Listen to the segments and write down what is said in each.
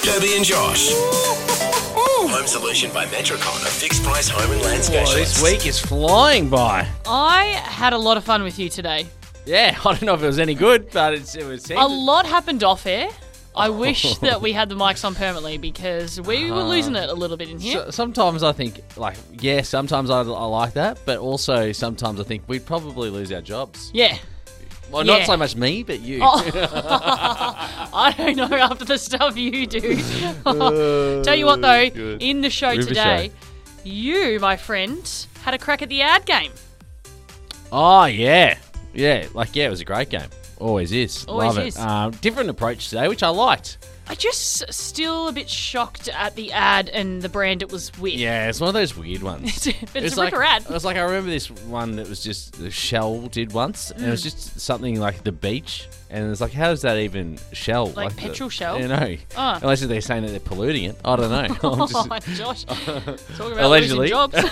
Debbie and Josh. Home Solution by Metricon, a fixed price home and land specialist. This week is flying by. I had a lot of fun with you today. Yeah, I don't know if it was any good, but it was. A lot happened off air. I wish that we had the mics on permanently because we were losing it a little bit in here. Sometimes I think, sometimes I like that, but also sometimes I think we'd probably lose our jobs. Yeah. Well, not so much me, but you. I don't know after the stuff you do. Tell you what, though, in the show today, you, my friend, had a crack at the ad game. Oh, yeah. Yeah, it was a great game. Always is. Always Love is. it. Different approach today, which I liked. I just still a bit shocked at the ad and the brand it was with. Yeah, it's one of those weird ones. But it's a ripper ad. It was like, I remember this one that was just the Shell did once, and it was just something like the beach, and it's like, how does that even Shell? Like petrol Shell? You know. Oh. Unless they're saying that they're polluting it. I don't know. Josh, talking about allegedly. losing jobs.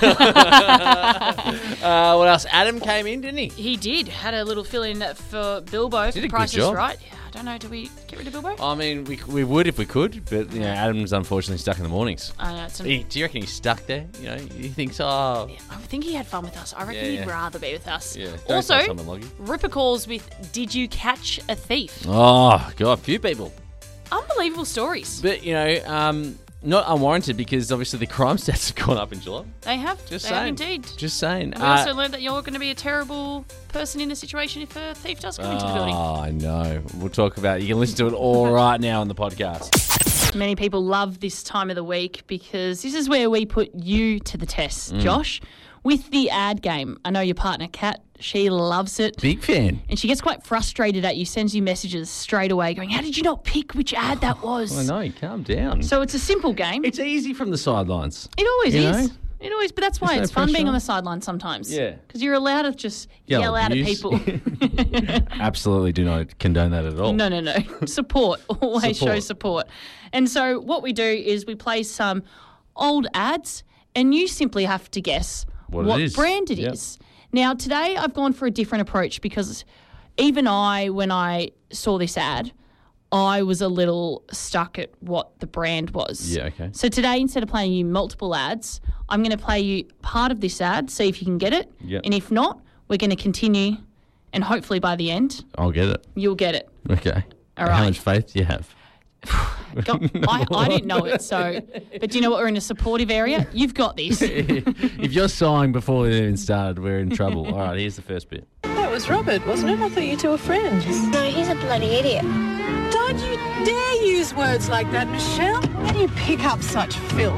What else? Adam came in, didn't he? He did. Had a little fill-in for Bilbo. Did a Price good job. is Right. Yeah, I don't know. Do we get rid of Bilbo? I mean, we would if we could, but Adam's unfortunately stuck in the mornings. I know. Do you reckon he's stuck there? You know, he thinks, I think he had fun with us. I reckon he'd rather be with us. Yeah. Also, Ripper calls with "Did you catch a thief?" Oh God, a few people. Unbelievable stories. But not unwarranted because obviously the crime stats have gone up in July. They have. Just they saying. have indeed. Just saying. And we also learned that you're going to be a terrible person in the situation if a thief does come into the building. Oh, I know. We'll talk about it. You can listen to it all right now on the podcast. Many people love this time of the week because this is where we put you to the test, Josh, with the ad game. I know your partner, Kat, she loves it. Big fan. And she gets quite frustrated at you, sends you messages straight away going, how did you not pick which ad that was? I know, calm down. So it's a simple game. It's easy from the sidelines. It always You is. know? It always, but that's why There's it's no fun being pressure. on the sidelines sometimes. Yeah. Because you're allowed to just yell out at abuse. people. Absolutely do not condone that at all. No. Support. Always show support. And so what we do is we play some old ads and you simply have to guess what brand it is. Now, today I've gone for a different approach because even when I saw this ad, I was a little stuck at what the brand was. Yeah, okay. So today, instead of playing you multiple ads, I'm going to play you part of this ad, see if you can get it. Yep. And if not, we're going to continue, and hopefully by the end, I'll get it. you'll get it. Okay. All How right. much faith do you have? I didn't know it, but do you know what? We're in a supportive area. You've got this. If you're sighing before we even started, we're in trouble. All right, here's the first bit. That was Robert, wasn't it? I thought you two were friends. No, he's a bloody idiot. Don't you dare use words like that, Michelle. How do you pick up such filth?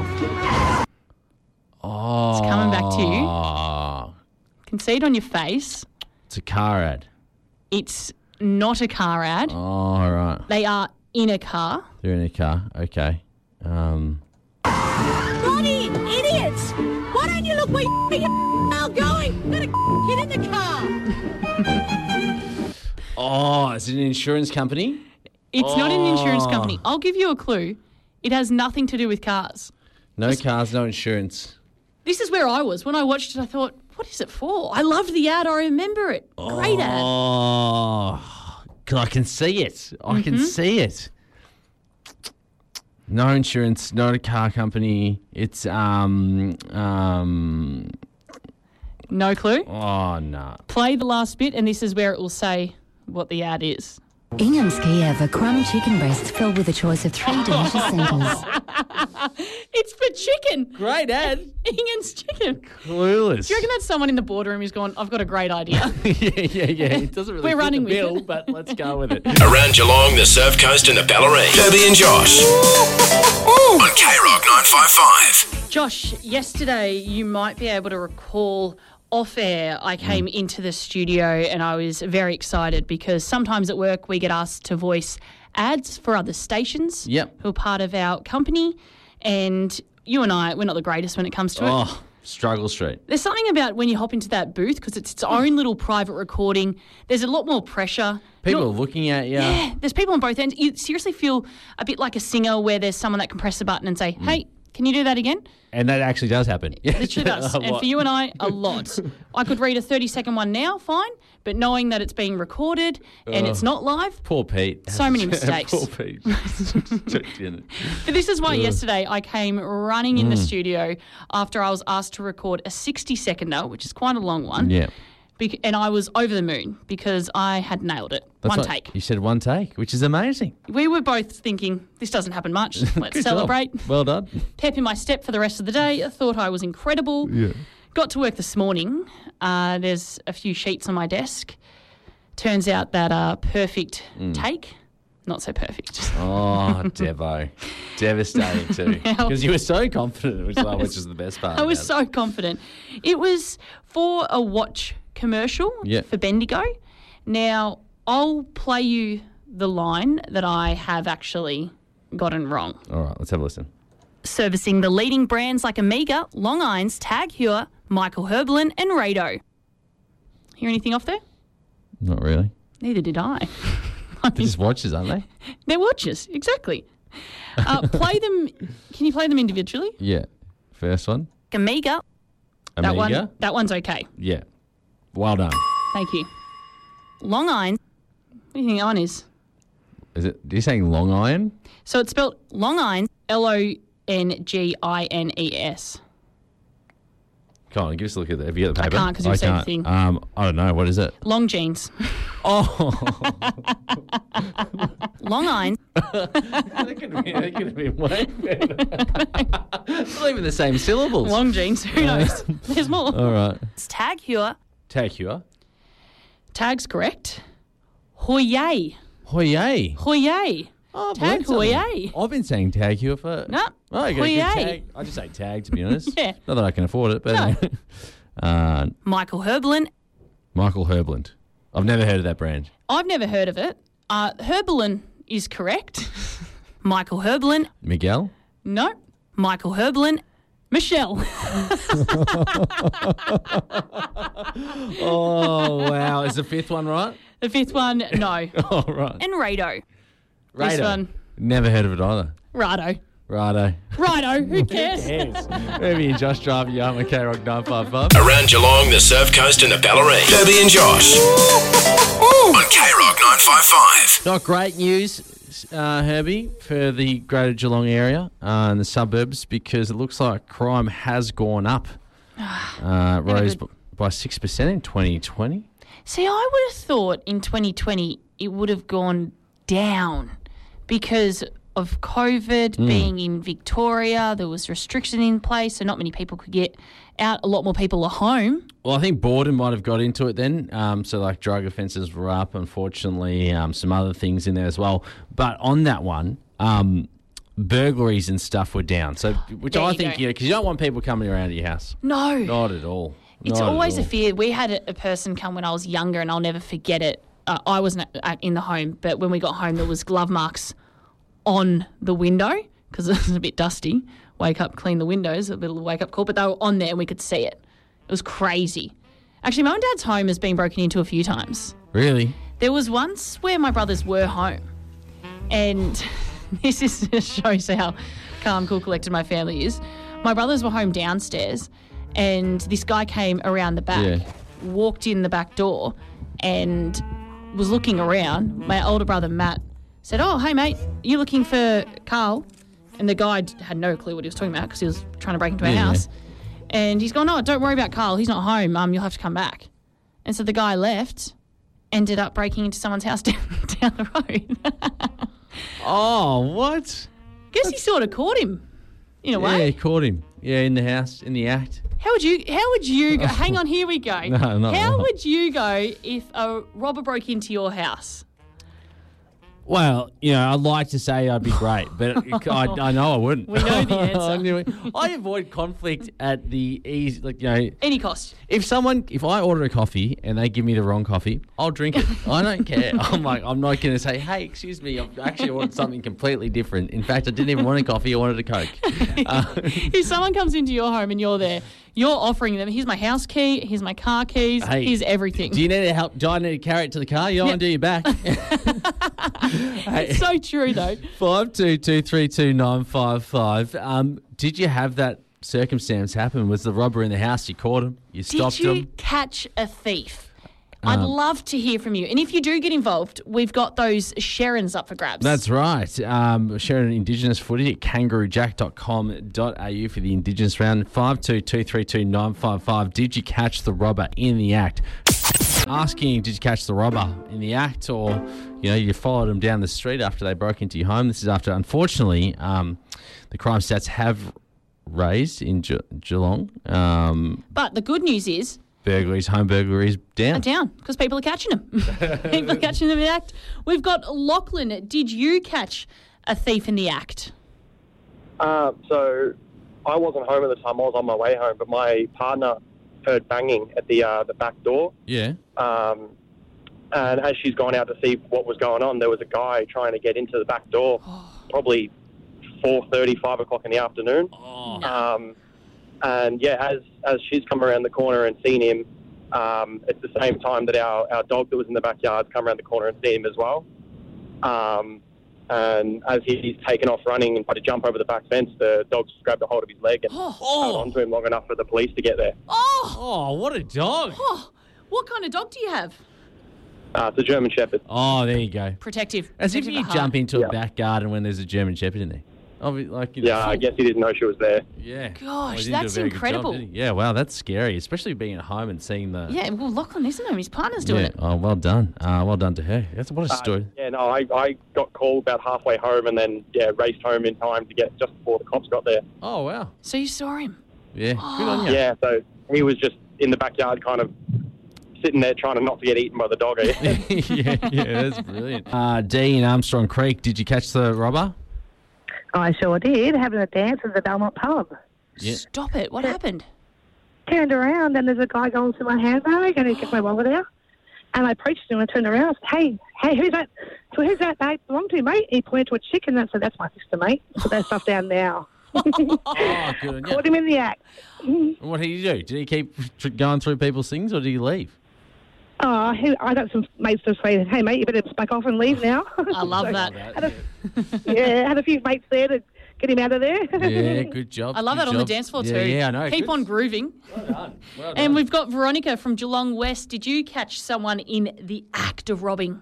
Oh. It's coming back to you. Can see it on your face. It's a car ad. It's not a car ad. Oh, all right. They are in a car. They're in a car. Okay. Bloody idiots! Why don't you look where you're going? Get in the car. Oh, is it an insurance company? It's not an insurance company. I'll give you a clue. It has nothing to do with cars. No cars, no insurance. This is where I was. When I watched it, I thought, what is it for? I loved the ad. I remember it. Great ad. Oh, because I can see it. I can see it. No insurance, not a car company. It's No clue. Oh no. Play the last bit, and this is where it will say what the ad is. Ingham's Kiev, a crumb chicken breast filled with a choice of 3 delicious centres. It's for chicken. Great ad. Ingen's chicken. Clueless. Do you reckon that's someone in the boardroom who's gone, I've got a great idea? yeah. It doesn't really We're fit running the with bill, it. but let's go with it. Around Geelong, the Surf Coast and the Bellarine. Debbie and Josh. On K-Rock 955. Josh, yesterday you might be able to recall off air I came into the studio and I was very excited because sometimes at work we get asked to voice ads for other stations who are part of our company, and you and I, we're not the greatest when it comes to it. Oh, struggle street. There's something about when you hop into that booth because it's its own little private recording. There's a lot more pressure. People are looking at you. Yeah, there's people on both ends. You seriously feel a bit like a singer where there's someone that can press a button and say, hey, Can you do that again? And that actually does happen. It literally does. And for you and I, a lot. I could read a 30-second one now, fine, but knowing that it's being recorded and it's not live. Poor Pete. So many mistakes. Poor Pete. But this is why yesterday I came running in the studio after I was asked to record a 60-seconder, which is quite a long one. Yeah. And I was over the moon because I had nailed it. One take. You said one take, which is amazing. We were both thinking, this doesn't happen much. Let's celebrate. Job. Well done. Pep in my step for the rest of the day. I thought I was incredible. Yeah. Got to work this morning. There's a few sheets on my desk. Turns out that perfect take, not so perfect. Oh, Devo. Devastating too. Because you were so confident, which is the best part. I was so confident. It was for a watch commercial for Bendigo. Now, I'll play you the line that I have actually gotten wrong. All right, let's have a listen. Servicing the leading brands like Omega, Long Irons, Tag Heuer, Michael Herbelin and Rado. Hear anything off there? Not really. Neither did I. They're just watches, aren't they? They're watches, exactly. Play them. Can you play them individually? Yeah. First one. Omega. That one's okay. Yeah. Well done. Thank you. Long Irons. What do you think that one is? Are you saying Long Iron? So it's spelled Long Irons, Longines. Come on, give us a look at that. Have you got the paper? I can't because you've said anything. I don't know. What is it? Long jeans. Oh. Long Irons. That could have been way better. It's not even the same syllables. Long jeans. Who knows? There's more. All right. It's Tag Heuer. Tag Heuer. Tag's correct. Heuer. Heuer. Heuer. Oh, Tag Heuer. I've been saying Tag Heuer for... No. Oh, you got a good tag. I just say tag, to be honest. Yeah. Not that I can afford it, but... No. Michael Herbelin. Michael Herbelin. I've never heard of that brand. I've never heard of it. Herbelin is correct. Michael Herbelin. Miguel? No. Michael Herbelin. Michelle. Oh, wow. Is the fifth one right? The fifth one, no. Oh, right. And Rado. Rado. This one. Never heard of it either. Rado. Righto. Who cares? Maybe and Josh driving you home at K-Rock 955. Around Geelong, the Surf Coast and the Ballarat. Debbie and Josh. On K-Rock 955. Not great news, Herbie, for the Greater Geelong area and the suburbs because it looks like crime has gone up. Rose by 6% in 2020. See, I would have thought in 2020 it would have gone down because of COVID being in Victoria. There was restriction in place, so not many people could get out. A lot more people are home. Well, I think boredom might have got into it then. So, like, drug offences were up, unfortunately. Some other things in there as well. But on that one, burglaries and stuff were down. So, which I think, because you don't want people coming around your house. No. Not at all. It's always a fear. We had a person come when I was younger, and I'll never forget it. I wasn't in the home, but when we got home, there was glove marks on the window because it was a bit dusty. Wake up, clean the windows, a little wake-up call, but they were on there and we could see it. It was crazy. Actually, Mum and Dad's home has been broken into a few times. Really? There was once where my brothers were home, and this just shows how calm, cool, collected my family is. My brothers were home downstairs, and this guy came around the back, walked in the back door, and was looking around. My older brother, Matt, said, "Oh, hey, mate, you looking for Carl?" And the guy had no clue what he was talking about because he was trying to break into our house. And he's gone, "No, don't worry about Carl. He's not home. You'll have to come back." And so the guy left, ended up breaking into someone's house down the road. Oh, what? Guess he sort of caught him, in a way. Yeah, he caught him. Yeah, in the house, in the act. How would you go? Hang on, here we go. No, not How would you go if a robber broke into your house? Well, I'd like to say I'd be great, but I know I wouldn't. We know the answer. I avoid conflict at the easy, any cost. If I order a coffee and they give me the wrong coffee, I'll drink it. I don't care. I'm not going to say, "Hey, excuse me, I've actually ordered something completely different. In fact, I didn't even want a coffee, I wanted a Coke." If someone comes into your home and you're there, You're offering them, here's my house key, here's my car keys, here's everything. Do you need help? Do I need to carry it to the car? You don't want to do your back. It's so true, though. 52232955. Did you have that circumstance happen? Was the robber in the house? You caught him? You stopped him? Did you catch a thief? I'd love to hear from you. And if you do get involved, we've got those Sharons up for grabs. That's right. Sharon Indigenous footy at kangaroojack.com.au for the Indigenous round. 52232955. Did you catch the robber in the act? Asking, did you catch the robber in the act, or you followed them down the street after they broke into your home? This is after, unfortunately, the crime stats have raised in Geelong. But the good news is, home burglaries down. Down, because people are catching them. People are catching them in the act. We've got Lachlan. Did you catch a thief in the act? So I wasn't home at the time. I was on my way home, but my partner heard banging at the back door. Yeah. And as she's gone out to see what was going on, there was a guy trying to get into the back door, probably 4:30, 5 o'clock in the afternoon. And as she's come around the corner and seen him, it's the same time that our dog that was in the backyard's come around the corner and seen him as well. And as he's taken off running and tried to jump over the back fence, the dog's grabbed a hold of his leg and held onto him long enough for the police to get there. Oh, what a dog. Oh, what kind of dog do you have? It's a German Shepherd. Oh, there you go. Protective. As if you jump into a back garden when there's a German Shepherd in there. I guess he didn't know she was there. Yeah. Gosh, that's incredible. Yeah, wow, that's scary, especially being at home and seeing the... Yeah, well, Lachlan isn't him. His partner's doing it. Oh, well done. Well done to her. What a story. I got called about halfway home and then, raced home in time to get just before the cops got there. Oh, wow. So you saw him? Yeah, good on you. Yeah, so he was just in the backyard kind of sitting there trying not to get eaten by the dog. yeah, that's brilliant. Dee in Armstrong Creek, did you catch the robber? I sure did, having a dance at the Belmont pub. Yeah. Stop it. What happened? Turned around and there's a guy going through my handbag and he took my wallet out. And I approached him and turned around and said, hey, who's that? So who's that bag belong to, mate? He pointed to a chick and I said, that's my sister, mate. Put that stuff down now. Oh, good on you. Caught him in the act. What did he do? Did he keep going through people's things or did he leave? Oh, I got some mates to say, hey, mate, you better back off and leave now. I love that. Had a few mates there to get him out of there. Yeah, good job. I love that on the dance floor too. Yeah, I know. Keep on grooving. Well done. And we've got Veronica from Geelong West. Did you catch someone in the act of robbing?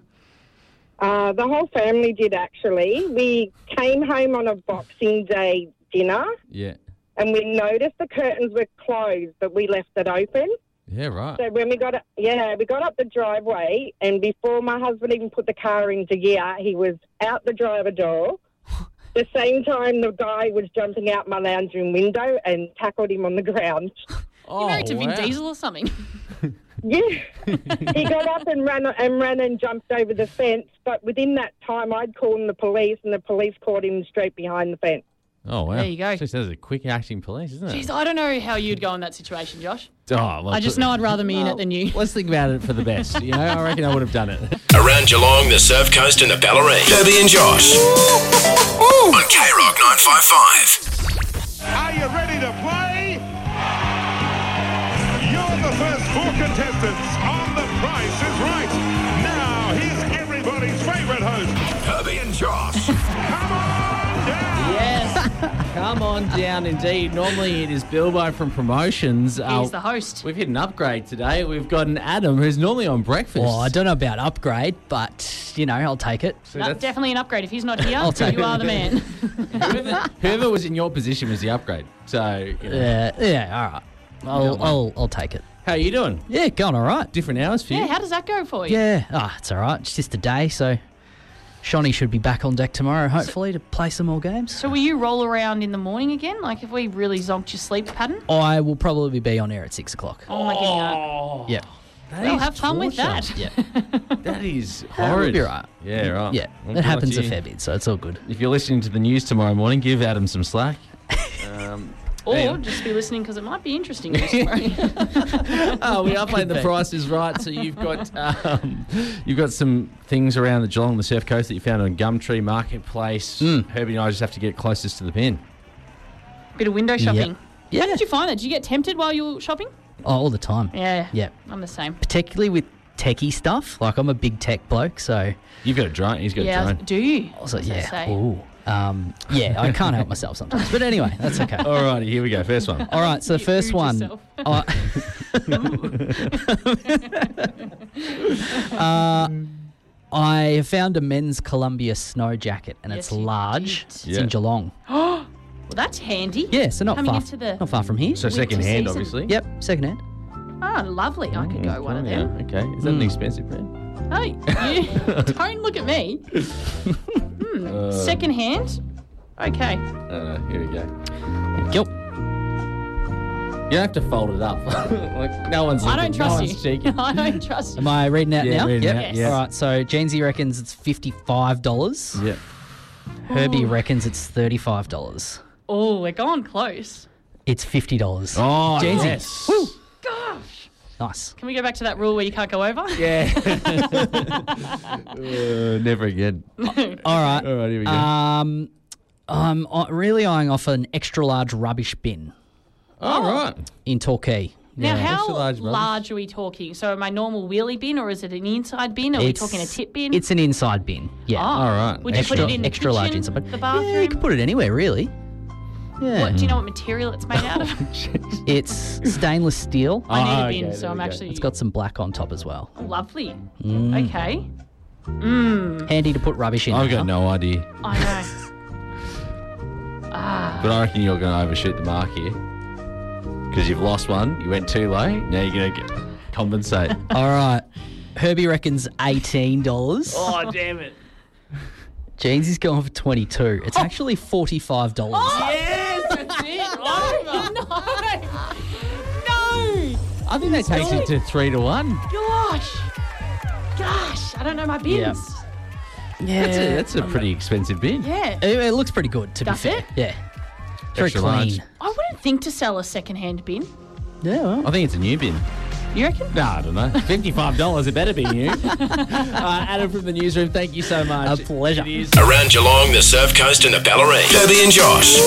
The whole family did, actually. We came home on a Boxing Day dinner. Yeah. And we noticed the curtains were closed, but we left it open. Yeah, right. So when we got up the driveway, and before my husband even put the car into gear, he was out the driver door. The same time, the guy was jumping out my lounge room window and tackled him on the ground. You married to Vin Diesel or something? Yeah. He got up and ran and jumped over the fence, but within that time, I'd called the police, and the police caught him straight behind the fence. Oh, wow. There you go. Just as a quick acting police, isn't it? Jeez, I don't know how you'd go in that situation, Josh. Oh, well, I just know I'd rather me in it than you. Let's think about it for the best. I reckon I would have done it. Around Geelong, the Surf Coast and the Ballarat. Debbie and Josh. On K-Rock 955. Are you ready to play? You're the first 4 contestants on The Price is Right. Now, here's everybody's favourite host, Debbie and Josh. Come on down. Yes. Come on down, indeed. Normally it is Bilbo from Promotions. He's the host. We've hit an upgrade today. We've got an Adam who's normally on breakfast. Well, I don't know about upgrade, but, I'll take it. So definitely an upgrade. If he's not here, you are the man. Whoever was in your position was the upgrade. So, Yeah, all right. I'll take it. How are you doing? Yeah, going all right. Different hours for you? Yeah, how does that go for you? Yeah, it's all right. It's just a day, so Shonny should be back on deck tomorrow, hopefully, to play some more games. So will you roll around in the morning again? Like, if we really zonked your sleep pattern? I will probably be on air at 6 o'clock. Oh, my God. Yeah. Well, have fun with that. Yeah. That is horrid. We'll be right. Yeah, right. Yeah, Well, it happens a lucky. fair bit, so it's all good. If you're listening to the news tomorrow morning, give Adam some slack. Or just be listening because it might be interesting news tomorrow. We are playing The Price is Right. So you've got some things around the Geelong, the Surf Coast that you found on Gumtree Marketplace. Herbie and I just have to get closest to the pen. Bit of window shopping. Yeah. How did you find that? Did you get tempted while you were shopping? Oh, all the time. Yeah. Yeah. I'm the same. Particularly with techie stuff. Like, I'm a big tech bloke, so... You've got a drone. He's got a drone. Do you? Also, As I yeah. say. Ooh. I can't help myself sometimes. But anyway, that's okay. All righty, here we go. First one. All right, so the first rude one... yourself. I found a men's Columbia snow jacket, and Yes, it's you large. did. It's Yeah. in Geelong. Well, that's handy. Yeah, so not Coming far, into the not far from here. So winter second hand, season. obviously. Yep, second hand. Oh, lovely. I could go one of them. Yeah, okay. Is that an expensive brand? Oh, you don't look at me. Second hand? Okay. Here we go. Yep. You don't have to fold it up. Like, no one's looking. I don't trust no you. one's cheeking. I don't trust you. Am I reading out Yeah, now? reading Yep. out, yeah. All right, so Jeansy reckons it's $55. Yeah. Herbie reckons it's $35. Oh, we're going close. It's $50. Oh, Jeansy. yes. Woo. Gosh. Nice. Can we go back to that rule where you can't go over? Yeah. Never again. All right. All right, here we go. I'm really eyeing off an extra large rubbish bin All right. in Torquay. Now, Yeah. how Extra large large rubbish. are we talking? So, my normal wheelie bin, or is it an inside bin? Or are we talking a tip bin? It's an inside bin. Yeah. Oh. All right. Would you put it in the extra large kitchen, inside bin. the Yeah, you bathroom? can put it anywhere, really. Yeah. What, do you know what material it's made out of? It's stainless steel. I need a okay, bin, there so I'm we go. actually It's got some black on top as well. lovely. Mm. Okay. Handy to put rubbish in. I've now. got no idea. I know. But I reckon you're going to overshoot the mark here. Because you've lost one. You went too low. Now you're going to compensate. All right. Herbie reckons $18. Oh, damn it. Jeansy's going for $22. It's actually $45. Yes, that's it. Over. No. I think that takes it to 3-1. Gosh, I don't know my bins. Yeah. That's a pretty expensive bin. Yeah. It looks pretty good, to Does be fair. it? Yeah. Very Extra clean. large. I wouldn't think to sell a second-hand bin. Yeah, well. I think it's a new bin. You reckon? No, I don't know. $55, it better be new. Adam from the newsroom, thank you so much. A pleasure. It is. Around Geelong, the Surf Coast and the Bellarine. Debbie and Josh.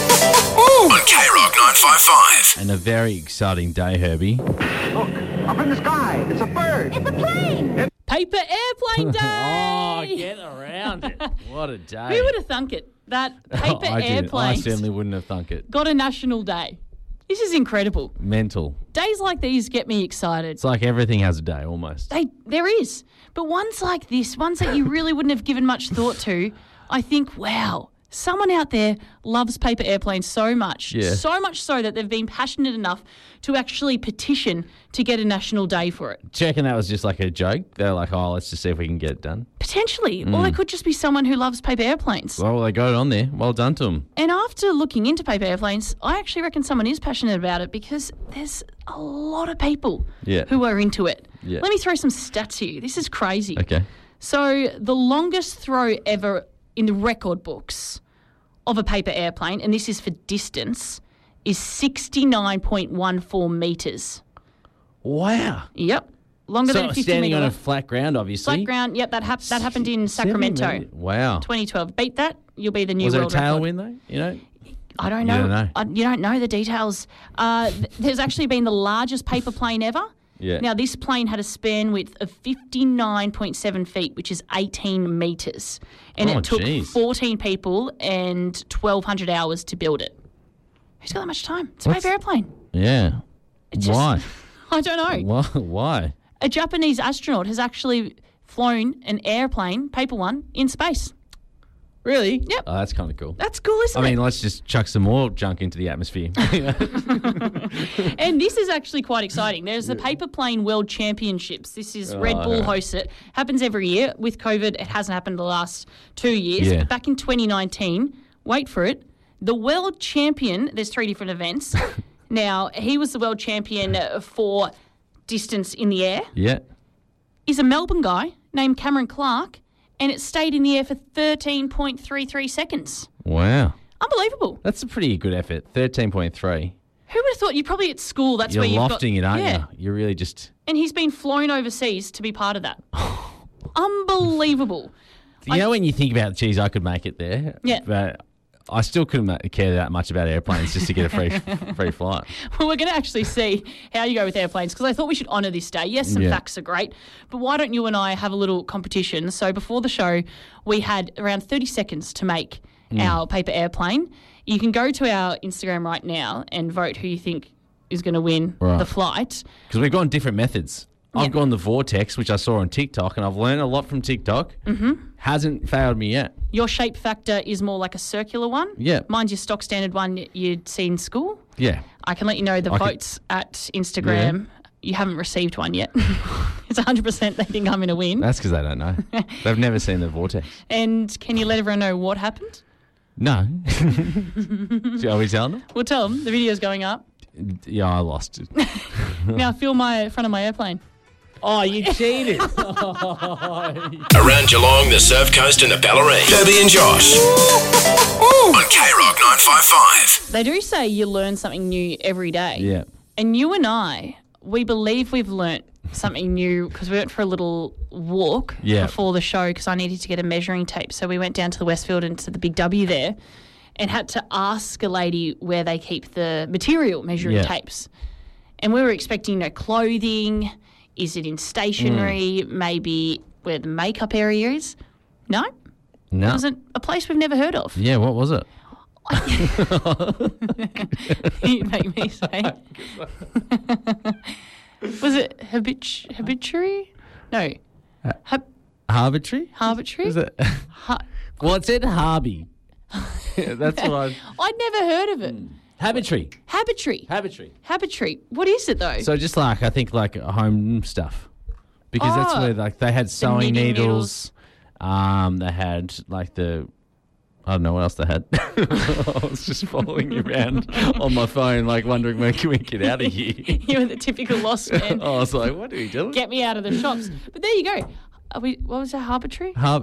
On K-Rock 955. And a very exciting day, Herbie. Look, up in the sky. It's a bird. It's a plane. Paper airplane day! Oh, get around it. What a day. Who would have thunk it? That paper I didn't. I airplane certainly wouldn't have thunk it. got a national day. This is incredible. Mental. Days like these get me excited. It's like everything has a day, almost. There is. But ones like this, ones that you really wouldn't have given much thought to, I think, wow, someone out there loves paper airplanes so much. Yeah. So much so that they've been passionate enough to actually petition to get a national day for it. Checking that was just like a joke. They're like, oh, let's just see if we can get it done. Potentially. Or it could just be someone who loves paper airplanes. Well, they got it on there. Well done to them. And after looking into paper airplanes, I actually reckon someone is passionate about it because there's a lot of people Yeah. who are into it. Yeah. Let me throw some stats here. This is crazy. Okay. So the longest throw ever in the record books of a paper airplane, and this is for distance, is 69.14 metres. Wow. Yep. Longer than a 50 standing metre. on a flat ground, obviously. Flat ground. Yep, that happened in 70 Sacramento, metres. Wow. 2012. Beat that, you'll be the new Was it a world record. tailwind, though? You know? I don't You know. don't know. You don't know the details. There's actually been the largest paper plane ever. Yeah. Now, this plane had a span width of 59.7 feet, which is 18 metres. And Oh, it took geez. 14 people and 1,200 hours to build it. Who's got that much time? It's a paper airplane. Yeah. It's just- Why? I don't know. Why? A Japanese astronaut has actually flown an airplane, paper one, in space. Really? Yep. Oh, that's kind of cool. That's cool, isn't I it? mean, let's just chuck some more junk into the atmosphere. And this is actually quite exciting. There's the Paper Plane World Championships. This is Red Bull hosts it. Happens every year. With COVID, it hasn't happened the last 2 years. Yeah. But back in 2019, wait for it, the world champion, there's 3 different events. Now, he was the world champion for distance in the air, Yeah. is a Melbourne guy named Cameron Clark, and it stayed in the air for 13.33 seconds. Wow. Unbelievable. That's a pretty good effort. 13.3. Who would have thought? You're probably at school. That's You're where you've lofting got, it, aren't yeah. you? You're really just... And he's been flown overseas to be part of that. Unbelievable. You know when you think about, geez, I could make it there. Yeah. But I still couldn't care that much about airplanes just to get a free flight. Well, we're going to actually see how you go with airplanes because I thought we should honour this day. Yes, some facts are great, but why don't you and I have a little competition? So before the show, we had around 30 seconds to make our paper airplane. You can go to our Instagram right now and vote who you think is going to win the flight. Because we've gone different methods. I've gone the Vortex, which I saw on TikTok, and I've learned a lot from TikTok. Mm-hmm. Hasn't failed me yet. Your shape factor is more like a circular one. Yeah. Mine's your stock standard one you'd see in school. Yeah. I can let you know the votes at Instagram. Yeah. You haven't received one yet. It's 100% they think I'm going to win. That's because they don't know. They've never seen the Vortex. And can you let everyone know what happened? No. Shall we tell them? We'll tell them. The video's going up. Yeah, I lost it. Now feel my front of my airplane. Oh, you cheated. Around Geelong, the Surf Coast and the Ballarat. Debbie and Josh. On K-Rock 955. They do say you learn something new every day. Yeah. And you and I, we believe we've learnt something new because we went for a little walk before the show because I needed to get a measuring tape. So we went down to the Westfield and to the Big W there and had to ask a lady where they keep the material measuring tapes. And we were expecting, clothing. Is it in stationery? Maybe where the makeup area is? No. It was a place we've never heard of. Yeah, what was it? You make me say. Was it habituary? No. Harbitrary? Harbitrary? Was it? Well, it said Harby. That's what I'd never heard of it. Habitry. What is it though? So just I think home stuff. Because that's where they had sewing needles. They had I don't know what else they had. I was just following you around on my phone, wondering when can we get out of here. You were the typical lost man. I was like, what are we doing? Get me out of the shops. But there you go. What was that, Harbitrary? Do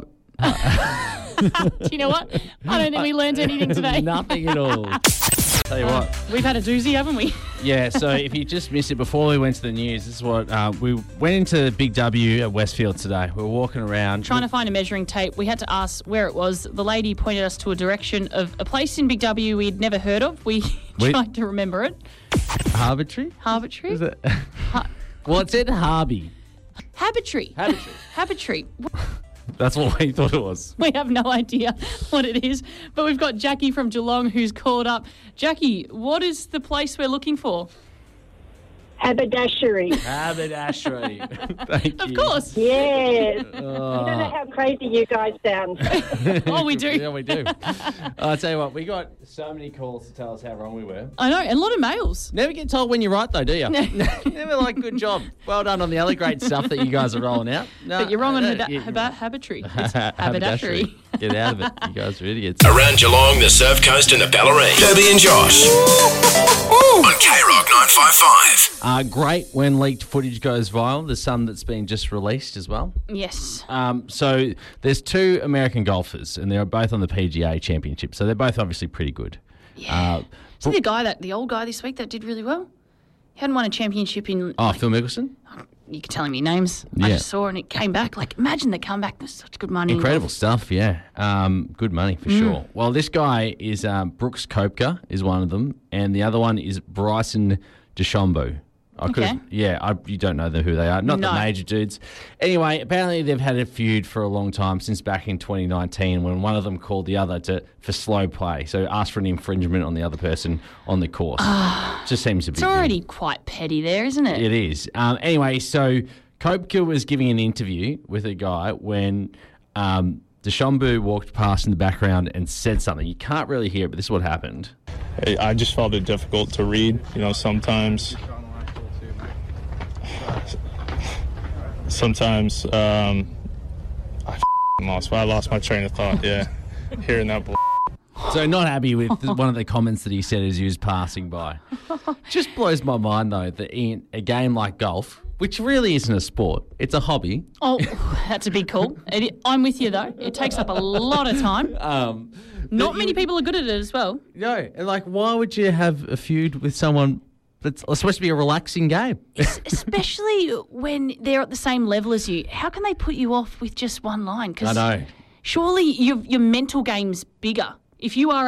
you know what? I don't think we learned anything today. Nothing at all. Tell you what. We've had a doozy, haven't we? Yeah, so if you just missed it before we went to the news, this is what we went into Big W at Westfield today. We were walking around. Trying to find a measuring tape. We had to ask where it was. The lady pointed us to a direction of a place in Big W we'd never heard of. We tried to remember it. Harbitrary? Is it? Well, it said Harby. Habitry. That's what we thought it was. We have no idea what it is, but we've got Jackie from Geelong who's called up. Jackie, what is the place we're looking for? Haberdashery. Thank you. Of course. Yes. I don't know how crazy you guys sound. Oh, we do. Yeah, we do. I'll tell you what, we got so many calls to tell us how wrong we were. I know, and a lot of mails. Never get told when you're right, though, do you? Never good job. Well done on the other great stuff that you guys are rolling out. No, but you're wrong on habitry. It's haberdashery. Get out of it. You guys are idiots. Around Geelong, the Surf Coast and the Ballarat. Debbie and Josh. On K-Rock 955. Great when leaked footage goes viral. There's some that's been just released as well. Yes. So there's two American golfers, and they're both on the PGA Championship. So they're both obviously pretty good. Yeah. Isn't the old guy this week that did really well? He hadn't won a championship in... Phil Mickelson? You could tell me names. I just saw and it came back. Imagine the comeback. There's such good money. Incredible stuff, yeah. Good money for sure. Well, this guy is Brooks Koepka is one of them, and the other one is Bryson DeChambeau. You don't know who they are. Not the major dudes. Anyway, apparently they've had a feud for a long time, since back in 2019 when one of them called the other for slow play. So asked for an infringement on the other person on the course. Just seems a bit... It's already quite petty there, isn't it? It is. Anyway, so Koepka was giving an interview with a guy when DeChambeau walked past in the background and said something. You can't really hear it, but this is what happened. I just felt it difficult to read. Sometimes I lost. Well, I lost my train of thought. Yeah, hearing that. So not happy with one of the comments that he said as he was passing by. Just blows my mind though that in a game like golf, which really isn't a sport, it's a hobby. Oh, that's a big call. I'm with you though. It takes up a lot of time. Not many people are good at it as well. No, and why would you have a feud with someone? It's supposed to be a relaxing game. Especially when they're at the same level as you. How can they put you off with just one line? I know. Surely your mental game's bigger. If you are at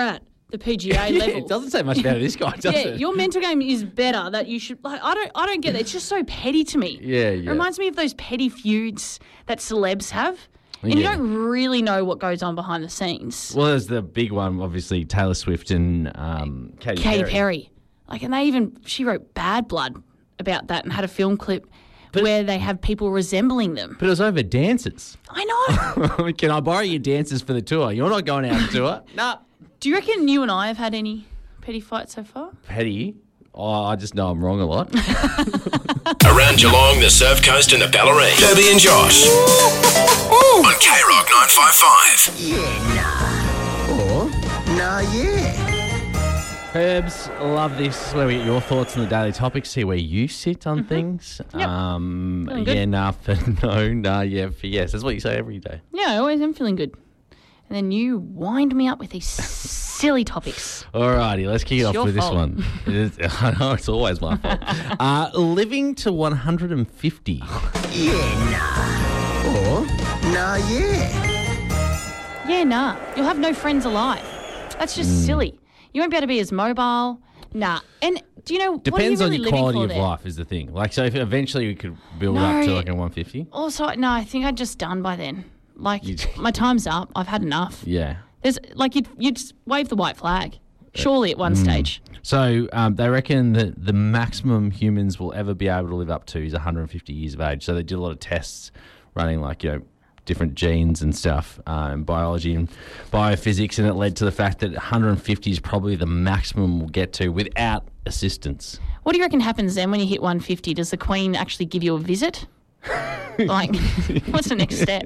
the PGA level. It doesn't say much about this guy, does it? Your mental game is better. That you should. Like, I don't get it. It's just so petty to me. Yeah. It reminds me of those petty feuds that celebs have. And you don't really know what goes on behind the scenes. Well, there's the big one, obviously, Taylor Swift and Katy Perry. Like, and she wrote Bad Blood about that and had a film clip where they have people resembling them. But it was over dances. I know. Can I borrow your dances for the tour? You're not going out on tour. Nah. Do you reckon you and I have had any petty fights so far? Petty? Oh, I just know I'm wrong a lot. Around Geelong, the Surf Coast and the Ballarat. Debbie and Josh. On K-Rock 955. Yeah, nah. Or, nah, yeah. Herbs, love this. This is where we get your thoughts on the daily topics, see where you sit on things. Yep. Yeah, nah for no, nah, yeah for yes. That's what you say every day. Yeah, I always am feeling good. And then you wind me up with these silly topics. Alrighty, let's kick it off with fault. this one. I know, it's always my fault. Living to 150. Yeah, nah. Or, nah, yeah. Yeah, nah. You'll have no friends alive. That's just silly. You won't be able to be as mobile. Nah. And do you know, Depends what are you really on your quality of there? life is the thing. Like, so if eventually we could build up to like a 150. Also, no, I think I'd just done by then. Like, my time's up. I've had enough. Yeah. There's like you'd just wave the white flag, surely at one stage. So they reckon that the maximum humans will ever be able to live up to is 150 years of age. So they did a lot of tests running like, different genes and stuff, biology and biophysics, and it led to the fact that 150 is probably the maximum we'll get to without assistance. What do you reckon happens then when you hit 150? Does the Queen actually give you a visit? Like, what's the next step?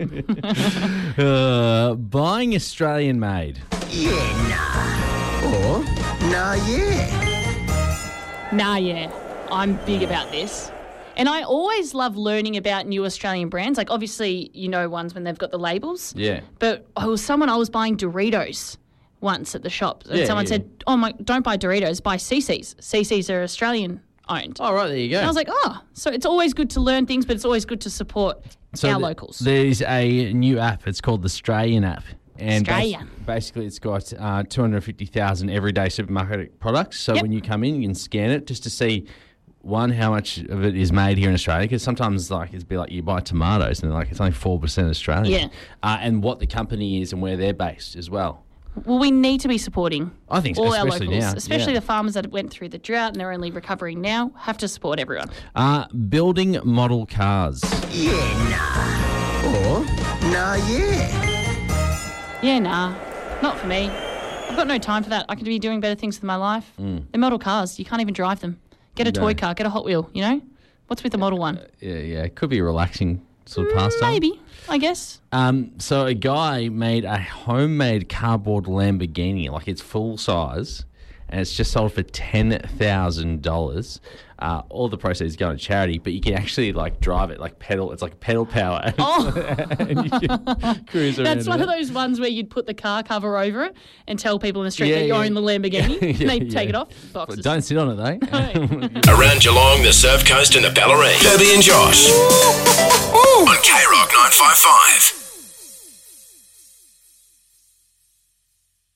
Buying Australian made. Yeah, nah. Or, nah, yeah. Nah, yeah. I'm big about this. And I always love learning about new Australian brands. Like, obviously, ones when they've got the labels. Yeah. But I was buying Doritos once at the shop. And someone said, don't buy Doritos, buy CC's. CC's are Australian owned. Oh, right, there you go. And I was like, so it's always good to learn things, but it's always good to support our locals. There's a new app. It's called the Australian app. And Australian. Basically, it's got 250,000 everyday supermarket products. So when you come in, you can scan it just to see, one, how much of it is made here in Australia. Because sometimes it'd be like you buy tomatoes and it's only 4% Australian. Yeah. And what the company is and where they're based as well. Well, we need to be supporting I think so, all our especially locals, now. especially the farmers that went through the drought and they're only recovering now. Have to support everyone. Building model cars. Yeah, nah. Or, nah, yeah. Yeah, nah. Not for me. I've got no time for that. I could be doing better things with my life. They're model cars. You can't even drive them. Get a toy car. Get a Hot Wheel, What's with the model one? Yeah. It could be a relaxing sort of pastime. Maybe, I guess. So a guy made a homemade cardboard Lamborghini, like it's full size, and it's just sold for $10,000. All the proceeds go to charity, but you can actually drive it, pedal. It's like pedal power. Oh, and you can cruise around. That's one of those ones where you'd put the car cover over it and tell people in the street that you own the Lamborghini. And they'd take it off. Boxes. But don't sit on it though. Around Geelong, the Surf Coast and the Ballarat. Debbie and Josh. On K-Rock 955.